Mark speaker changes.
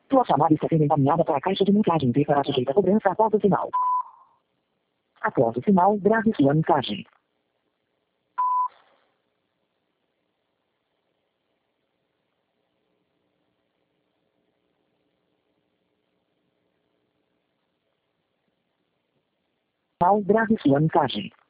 Speaker 1: Sua chamada está sendo encaminhada para a caixa de mensagem e será sujeita a cobrança após o sinal. Após o sinal, grave sua mensagem. Grave sua mensagem.